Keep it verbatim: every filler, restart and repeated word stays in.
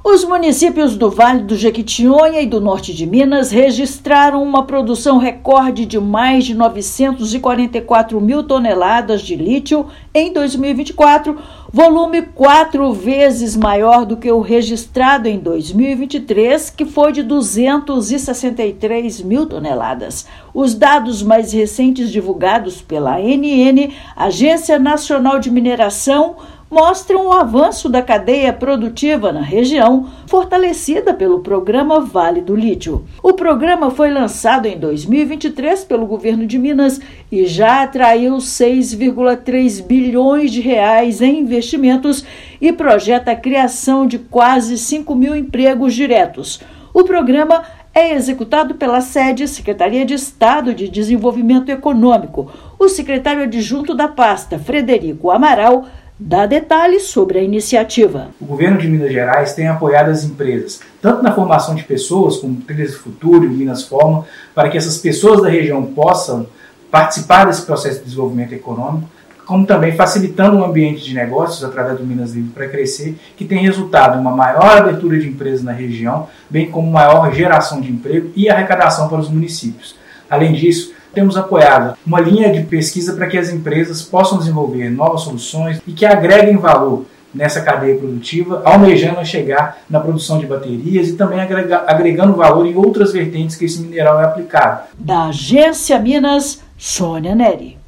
Os municípios do Vale do Jequitinhonha e do Norte de Minas registraram uma produção recorde de mais de novecentos e quarenta e quatro mil toneladas de lítio em dois mil e vinte e quatro, volume quatro vezes maior do que o registrado em dois mil e vinte e três, que foi de duzentos e sessenta e três mil toneladas. Os dados mais recentes divulgados pela A N N, Agência Nacional de Mineração, mostram o avanço da cadeia produtiva na região, fortalecida pelo programa Vale do Lítio. O programa foi lançado em dois mil e vinte e três pelo governo de Minas e já atraiu seis vírgula três bilhões de reais em investimentos e projeta a criação de quase cinco mil empregos diretos. O programa é executado pela SEDE, Secretaria de Estado de Desenvolvimento Econômico. O secretário adjunto da pasta, Frederico Amaral, dá detalhes sobre a iniciativa. O governo de Minas Gerais tem apoiado as empresas, tanto na formação de pessoas, como Trilhas do Futuro e Minas Forma, para que essas pessoas da região possam participar desse processo de desenvolvimento econômico, como também facilitando um ambiente de negócios através do Minas Livre para crescer, que tem resultado em uma maior abertura de empresas na região, bem como maior geração de emprego e arrecadação para os municípios. Além disso, temos apoiado uma linha de pesquisa para que as empresas possam desenvolver novas soluções e que agreguem valor nessa cadeia produtiva, almejando a chegar na produção de baterias e também agregando valor em outras vertentes que esse mineral é aplicado. Da Agência Minas, Sônia Neri.